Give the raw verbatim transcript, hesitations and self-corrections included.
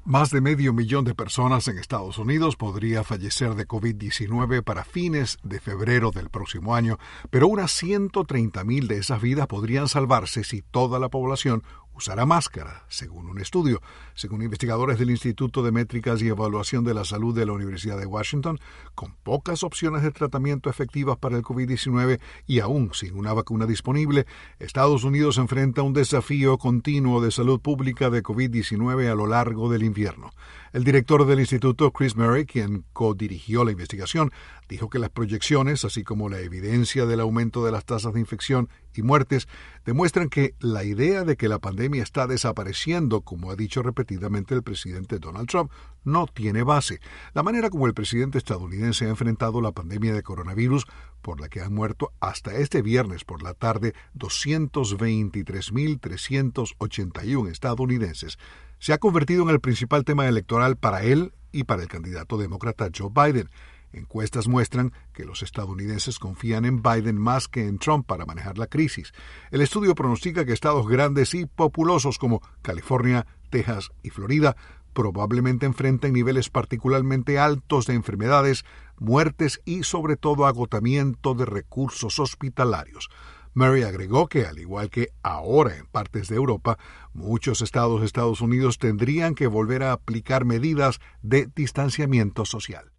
Más de medio millón de personas en Estados Unidos podría fallecer de COVID diecinueve para fines de febrero del próximo año, pero unas ciento treinta mil de esas vidas podrían salvarse si toda la población usará máscara, según un estudio. Según investigadores del Instituto de Métricas y Evaluación de la Salud de la Universidad de Washington, con pocas opciones de tratamiento efectivas para el COVID diecinueve y aún sin una vacuna disponible, Estados Unidos enfrenta un desafío continuo de salud pública de COVID diecinueve a lo largo del invierno. El director del instituto, Chris Murray, quien codirigió la investigación, dijo que las proyecciones, así como la evidencia del aumento de las tasas de infección y muertes, demuestran que la idea de que la pandemia está desapareciendo, como ha dicho repetidamente el presidente Donald Trump, no tiene base. La manera como el presidente estadounidense ha enfrentado la pandemia de coronavirus, por la que han muerto hasta este viernes por la tarde doscientos veintitrés mil trescientos ochenta y uno estadounidenses, se ha convertido en el principal tema electoral para él y para el candidato demócrata Joe Biden. Encuestas muestran que los estadounidenses confían en Biden más que en Trump para manejar la crisis. El estudio pronostica que estados grandes y populosos como California, Texas y Florida probablemente enfrenten niveles particularmente altos de enfermedades, muertes y sobre todo agotamiento de recursos hospitalarios. Murray agregó que, al igual que ahora en partes de Europa, muchos estados de Estados Unidos tendrían que volver a aplicar medidas de distanciamiento social.